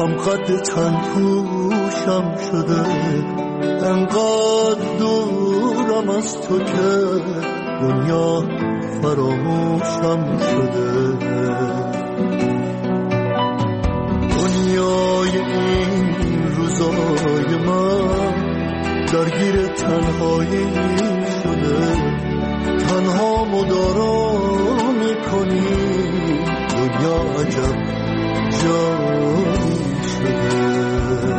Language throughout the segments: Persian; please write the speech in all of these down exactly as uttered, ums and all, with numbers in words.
هم قد تن پوشم شده، انقدر دورم از تو که دنیا فراموشم شده. دنیای این روزای من درگیر تنهایی شده، تنها مدارا میکنی، دنیا عجب جایی شده.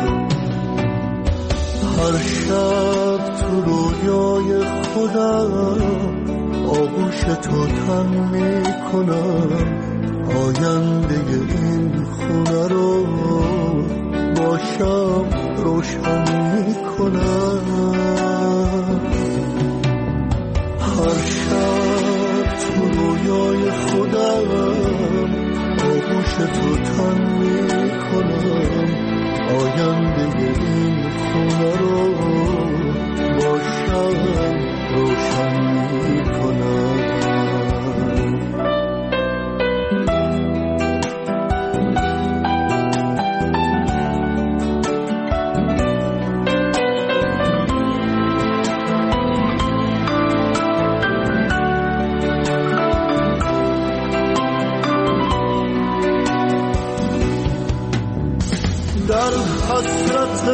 هر شب تو رویای خودم آغوش تو تن میکنم، آینده این خونه رو با شب روشن میکنم. هر شب تو رویای خودم آغوش تو تن میکنم، آینده این خونه رو با شب روشن میکنم. در حسرت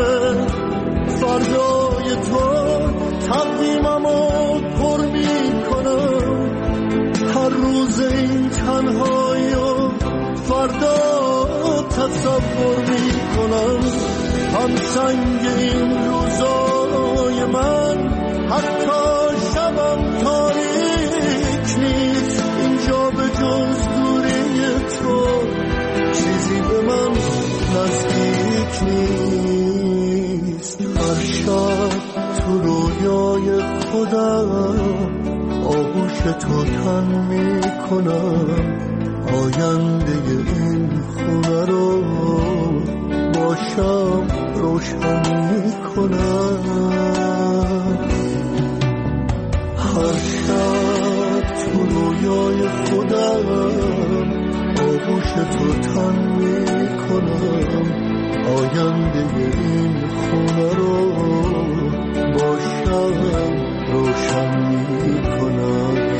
فردای تو تقویممو پر میکنم، هر روز این تنهایی و فردا تصور میکنم. هم سنگ این روزای من حتی شبم تاریک نیست، اینجا به جز دوری تو چیزی به من نزدیک نیست. هر شب تو رویای خودم آغوش تو تن میکنم، آینده این خونه رو با شب روشن میکنم. هر شب تو رویای خودم آغوش تو تن میکنم، آینده این خونه رو با شب روشن میکنم.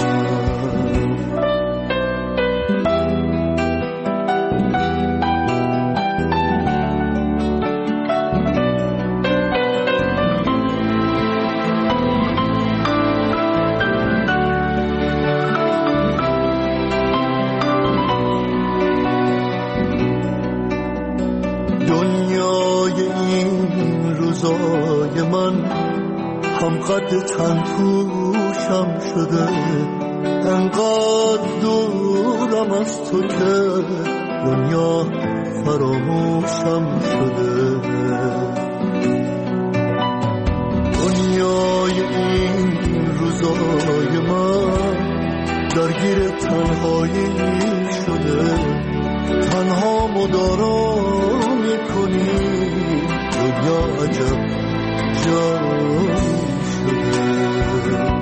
روزای من هم قد تن پوشم شده، انقدر دورم از تو که دنیا فراموشم شده. دنیای این روزای من درگیر تنهایی شده، تنها مدارا میکنی، دنیا عجب جایی شده.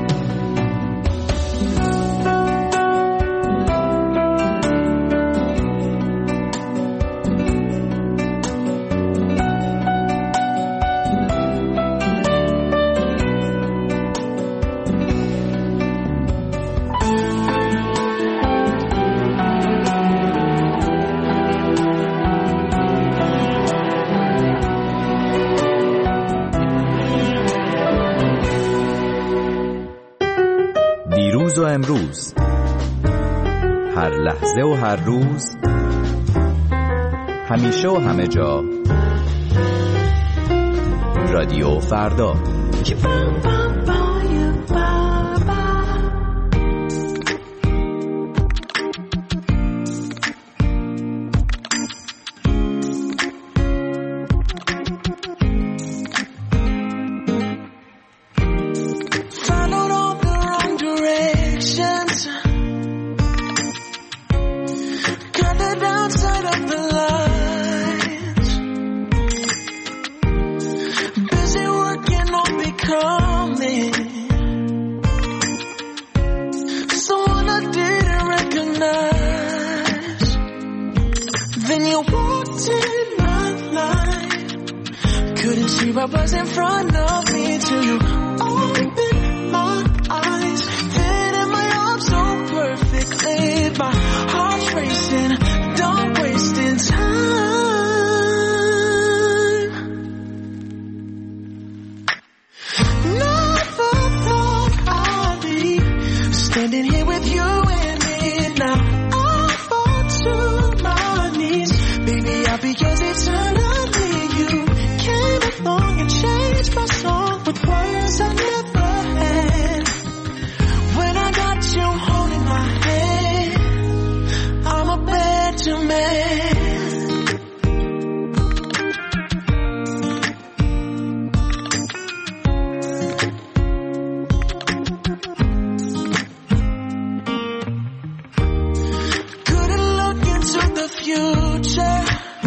دیروز و امروز، هر لحظه و هر روز، همیشه و همه جا، رادیو فردا. Busy working on becoming what was in front of me till you opened my eyes. Then in my arms so perfectly, my heart's racing, don't wasting time. Never thought I'd be standing here with you and me now. I fall to my knees, baby, I'll be yours eternally. You came along and changed my song with words I never had. When I got you holding my hand, I'm a better man. Couldn't look into the future,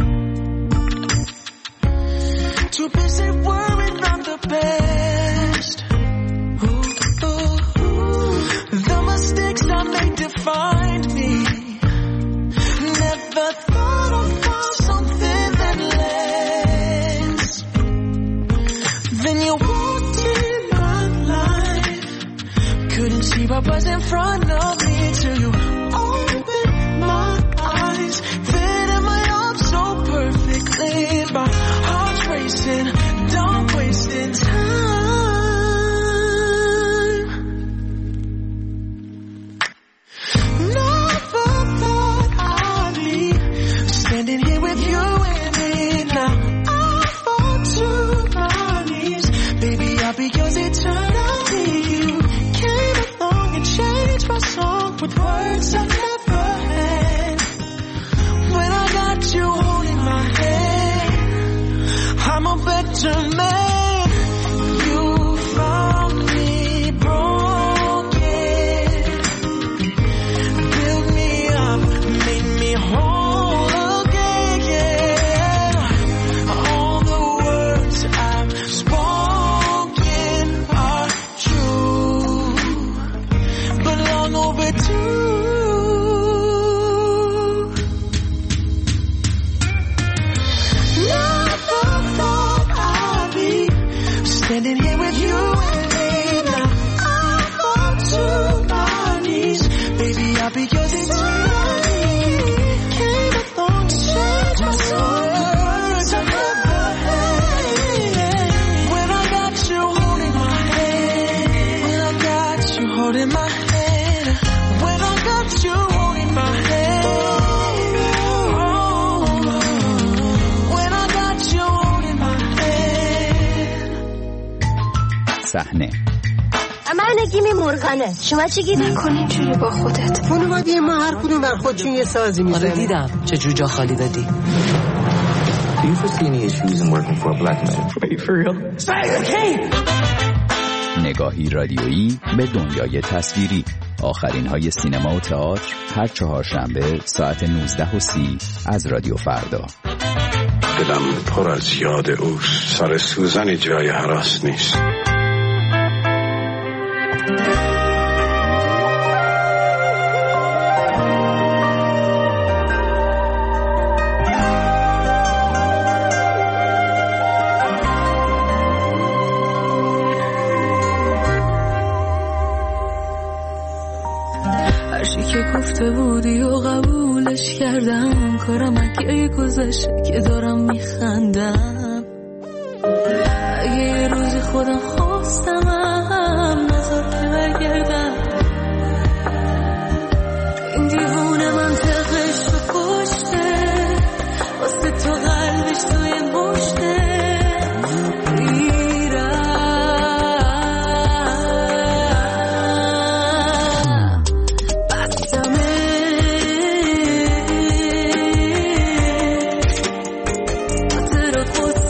too busy worrying about the past. Ooh, ooh, ooh. The mistakes I made defined me. Never thought I'd find something that lasts. Then you walked in my life, couldn't see what was in front of me till you opened my eyes. Then in my arms so perfectly, my heart's racing, don't wasting time. Never thought I'd be standing here with you and me now. I fall to my knees, baby, I'll be yours eternally. You came along and changed my song with words I never had. When I got you holding my hand, I'm a better man. You found me broken, built me up, made me whole again. All the words I've spoken are true, but long overdue. Never thought I'd be standing here with you and me now. I fall to my knees, baby, I'll be yours eternally. Came along to change my soul, words I never had. When I got you holding my hand, when I got you holding my hand, when I got you holding my hand, oh, when I got you holding my hand. صحنه من نگیم مرغانه. شما چی گیدی؟ نکن اینجوری با خودت. خانواده ما هر کدوم بر خودشون یه سازی میزنن. آره دیدم چجور جا خالی دادی. Do you foresee any issues in working for a black man? Are you for real? Okay. نگاهی رادیویی به دنیای تصویری. آخرین های سینما و تئاتر هر چهارشنبه ساعت نوزده و سی از رادیو فردا. دلم پر از یاد اوست، سر سوزنی جای هراس نیست. هرچی که گفته بودی و قبولش کردم، کارم اگه گذشته که دارم میخندم. اگه یه روزی خودم خواستمم نذار که برگردم. این دیوونه منطقش تو پشته، واسه تو قلبش توی مشته. خود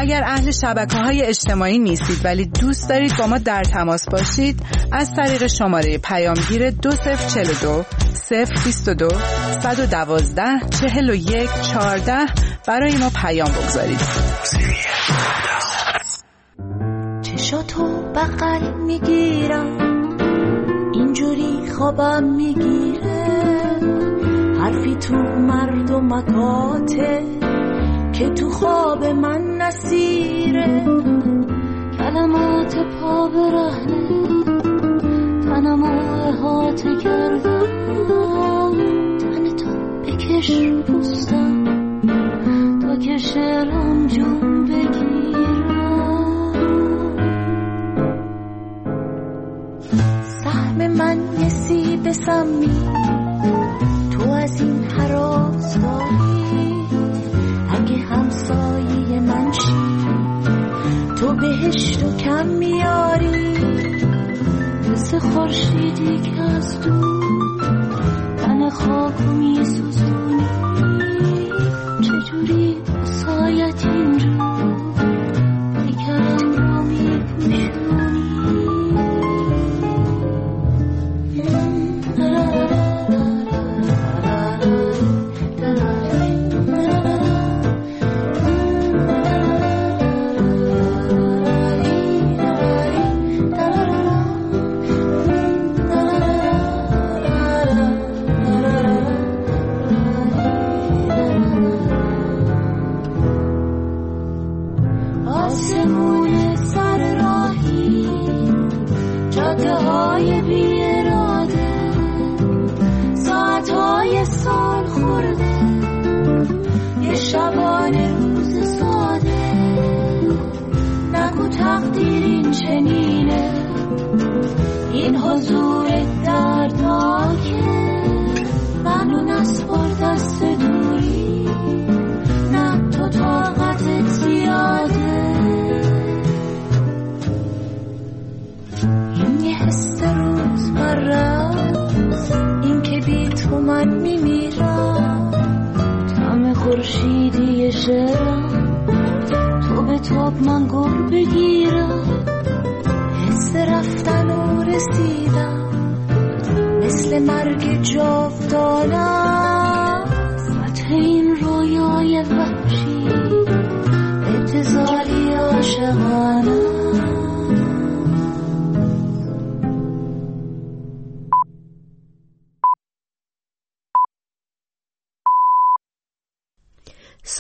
اگر اهل شبکه‌های اجتماعی نیستید ولی دوست دارید با ما در تماس باشید، از طریق شماره پیامگیر دو صفر چهل و دو صفر بیست و دو صد و دوازده چهل و یک چهارده برای ما پیام بگذارید. چشاتو بغل میگیرم، اینجوری خوابم میگیره، حرفی تو مردمکاته که تو خواب من نسیره، کلمات پا برهنه تنمو احاطه کردم، تن تو بکش رو پوستم تا که شعرم جون بگیرم. سهم من یه سیب سمی، تو از این حراس داری، اگه همسایه من شی تو بهشتو کم میاری، مثل خورشیدی که از دور تن خاکو میسوزونی، چجوری سایت این رو پیکرم رو میپوشونی. آسمون سر راهی، جاده های بی اراده، ساعت های سال خورده، یه شبانه روز ساده، نگو تقدیر این چنینه، این حضور دردناکه، منو نسپار دست دوری، نه تو طاقتت زیاده. این یه حس روز مرز، این که بی تو من میمیرم، طعم خورشیدی شعرم، تو به تاب من گر بگیرم، حس رفتن و رسیدم مثل مرگ جاودانه، فتح این رویای وحشی